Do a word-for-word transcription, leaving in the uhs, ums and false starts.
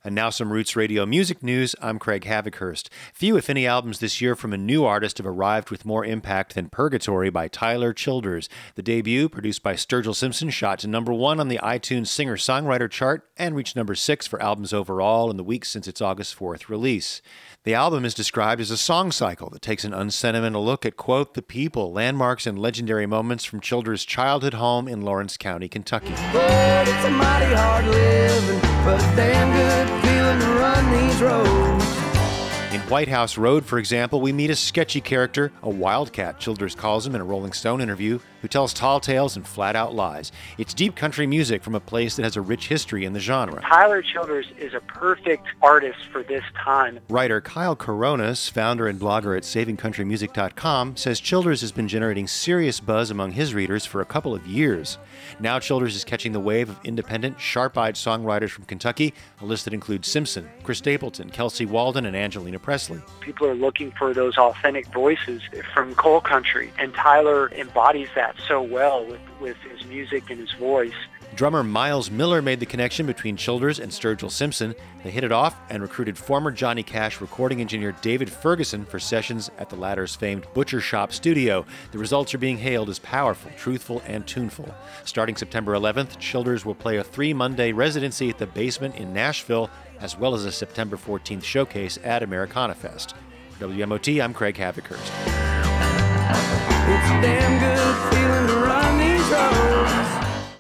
And now some Roots Radio music news. I'm Craig Havikhurst. Few, if any, albums this year from a new artist have arrived with more impact than Purgatory by Tyler Childers. The debut, produced by Sturgill Simpson, shot to number one on the iTunes singer-songwriter chart and reached number six for albums overall in the weeks since its August fourth release. The album is described as a song cycle that takes an unsentimental look at, quote, the people, landmarks, and legendary moments from Childers' childhood home in Lawrence County, Kentucky. But it's a mighty hard living, but a damn good feeling to run these roads. In White House Road, for example, we meet a sketchy character, a wildcat, Childers calls him in a Rolling Stone interview, who tells tall tales and flat-out lies. It's deep country music from a place that has a rich history in the genre. Tyler Childers is a perfect artist for this time. Writer Kyle Coronas, founder and blogger at saving country music dot com, says Childers has been generating serious buzz among his readers for a couple of years. Now Childers is catching the wave of independent, sharp-eyed songwriters from Kentucky, a list that includes Simpson, Chris Stapleton, Kelsey Walden, and Angelina Presley. People are looking for those authentic voices from coal country, and Tyler embodies that so well with, with his music and his voice. Drummer Miles Miller made the connection between Childers and Sturgill Simpson. They hit it off and recruited former Johnny Cash recording engineer David Ferguson for sessions at the latter's famed Butcher Shop studio. The results are being hailed as powerful, truthful, and tuneful. Starting September eleventh, Childers will play a three-Monday residency at the Basement in Nashville, as well as a September fourteenth showcase at Americana Fest. W M O T, I'm Craig Havikhurst. It's a damn good feeling to